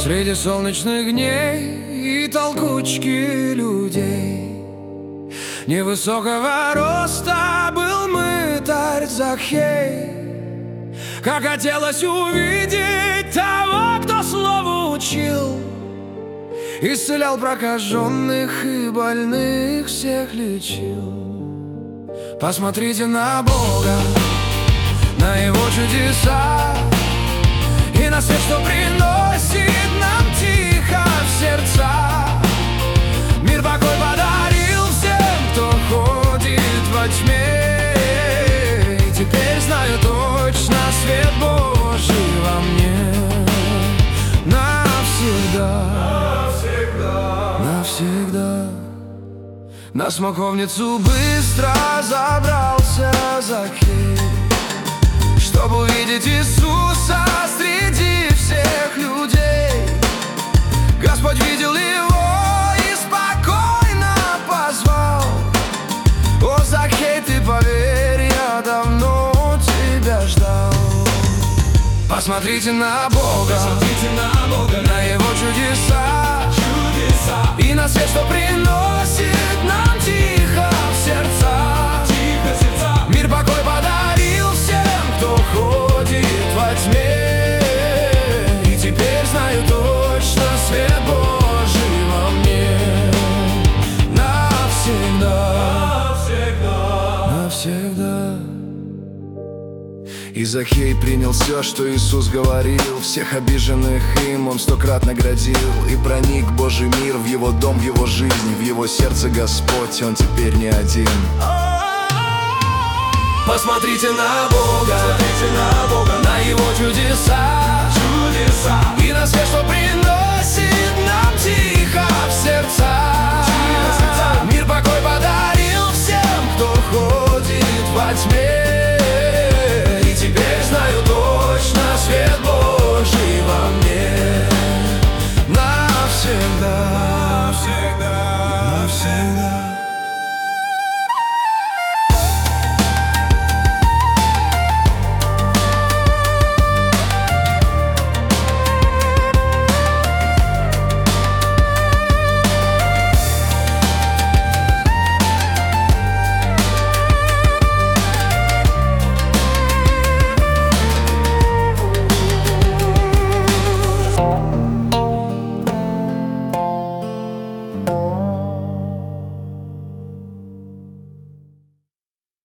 Среди солнечных дней и толкучки людей невысокого роста был мытарь Захей. Как хотелось увидеть того, кто слову учил, исцелял прокаженных и больных всех лечил. Посмотрите на Бога, на Его чудеса и на свет, что приносит нам тихо в сердца. Мир покой подарил всем, кто ходит во тьме. И теперь знаю точно, свет Божий во мне навсегда, навсегда. На смоковницу быстро забрался Захей, чтобы увидеть Иисуса среди всех людей. Господь видел его и спокойно позвал: «О, Захей, ты поверь, я давно тебя ждал». Посмотрите на Бога, на Его чудеса и на свет, что приносит нам тихо в сердца. Мир покой подарил всем, кто ходит во тьме. И теперь знаю точно, свет Божий во мне навсегда, навсегда. И Захей принял все, что Иисус говорил. Всех обиженных им Он 100-крат наградил. И проник в Божий мир, в Его дом, в Его жизнь, в Его сердце Господь, Он теперь не один. Посмотрите на Бога, на Его чудеса и на свет, что приносит нам тихо в сердца. Мир покой подарил всем, кто ходит во тьме.